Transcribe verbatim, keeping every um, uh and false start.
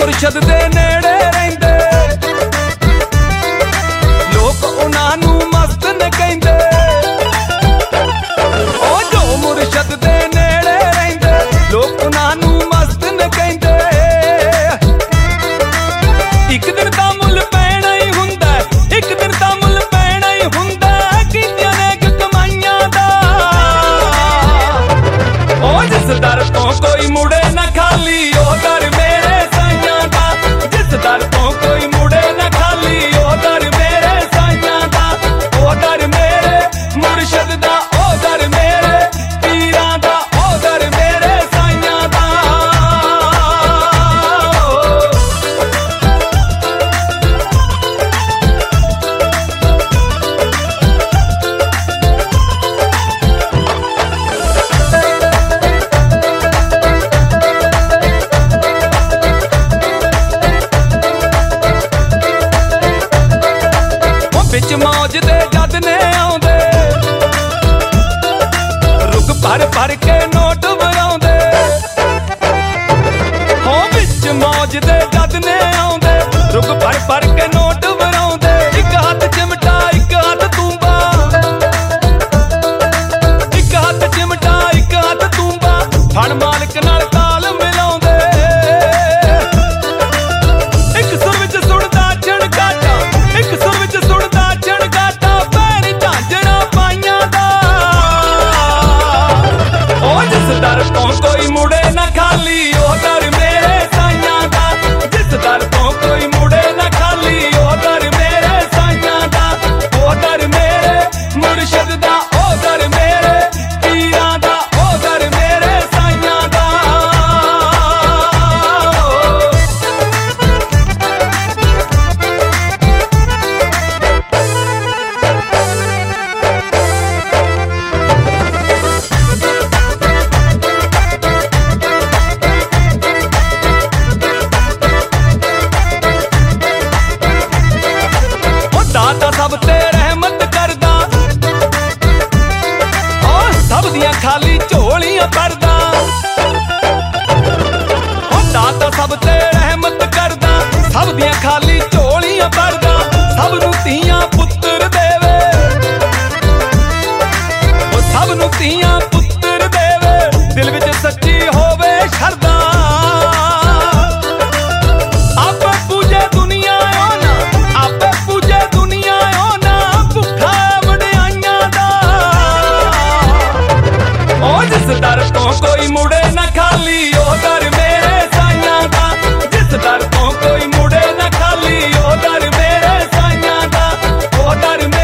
मुर्शद दे नेड़े रहिंदे लोग उन्हां नूं मस्त न कहिंदे। ओ जो मुर्शद दे नेड़े रहिंदे लोग उन्हां नूं मस्त न कहिंदे। एक दिन दा मुल पैना ही हुंदा, एक दिन दा मुल पैना ही हुंदा कीतियां ने कमाईयां दा। ओ जिस दर तो कोई मुड़े ना खाली ओ दर मेरे साइयां दा। जिस दर तो कोई मुड़े ना खाली ओ दर मेरे साइयां दा। ओ दर मेरे मुर्शद दा, ओ दर मेरे पीरां दा, ओ दर मेरे साइयां दा। बिच मौज दे जद ने आउंदे रुक भर भर के नोट वराउंदे। हो बिच मौज दे जद ने आउंदे रुक भर भर के नोट वराउंदे। एक हाथ चिमटा एक हाथ तूंबा, एक हाथ चिमटा एक हाथ तूंबा फड़ मालिक नाल ताल मिलाउंदे। एक सुर विच सुरदा झणकाटा, एक सुर विच सुरदा झणकाटा पैरी झांझणा पाइयां दा। ओ जिस दर तो कोई मुड़े ना खाली ओ दर मेरे साइयां दा। जिस दर तो कोई मुड़े ना खाली ओ दर मेरे साइयां दा। ओ दर मेरे मुर्शद दा, ओ दर मेरे पीरां दा, ओ दर मेरे साइयां दा। दाता सब ते रहमत करदा, ओ सब दियां खाली झोलियां भरदा। ओ दाता सब ते रहमत करदा, सब दियां खाली झोलियां भरदा। सब नूं धीआं पुत्तर देवे, ओ सब नूं धीआं पुत्तर देवे दिल विच सच्ची होवे शरदा। आपे पूजे दुनिया ओ ना, आपे पूजे दुनिया ओ ना भुखा वडियाइयां दा। ओ जिस दर तो कोई मुड़े ना खाली ओ दर मेरे साइयां दा। जिस दर तो कोई मुड़े ना खाली ओ दर मेरे साइयां दा। ओ दर